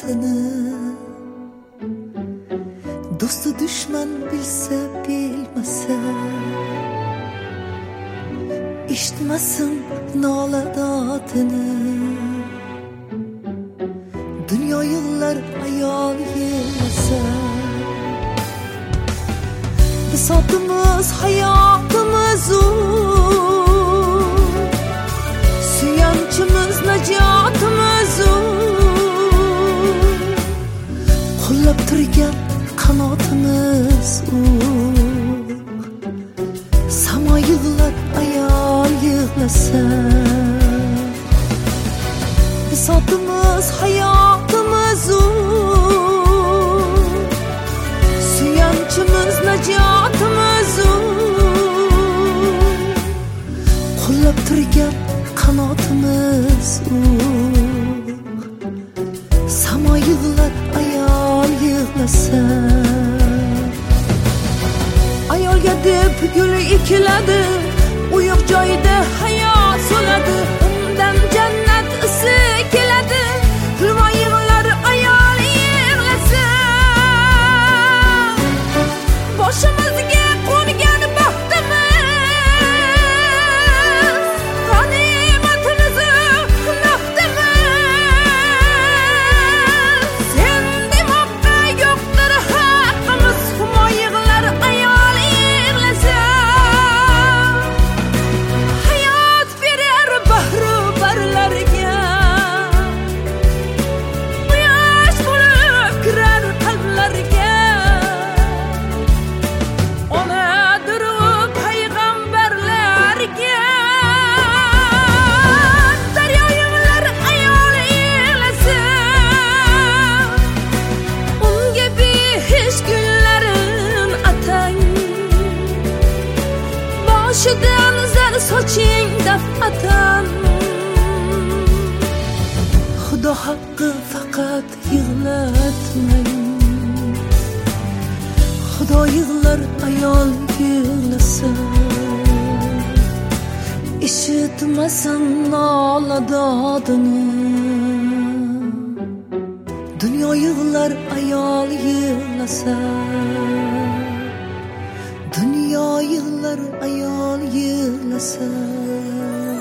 dodini, do'sti dushman bilsa bilmasa, eshitmasin nola dodini. Dunyo yillar ayol yig'lasa, bisotimiz hayotimiz u, suyanchimiz najotimiz u, qo'llab turgan qanotimiz u. Samo yig'lar ayol yig'lasa, bisotimiz hayotimiz u, suyanchimiz najotimiz u, qo'llab turgan qanotimiz u. Samo yig'lar ayol yig'lasa, ayolga deb gul ekiladi, uyoq joyida hayot so'ladi, undan jannat isi keladi. Kulma yig'lar ayol yig'lasa, boshimizga qo'ngan baxtimiz, g'animatimiz, nafdimiz, sen demoqqa yo'qdir haqqimiz. Kulma yig'lar ayol yig'lasa, hayot berar bahru barlarga, quyosh bo'lib kirar qalblarga, onadir u payg'ambarlarga. Daryo yig'lar ayol yig'lasa, unga behish gullarin atang, boshidan zar soching daf'atan. Xudo haqqi faqat yig'latmang, Xudo yig'lar ayol yig'lasa, eshitmasin nola dodini. Dunyo yig'lar ayol yig'lasa, dunyo yig'lar ayol yig'lasa.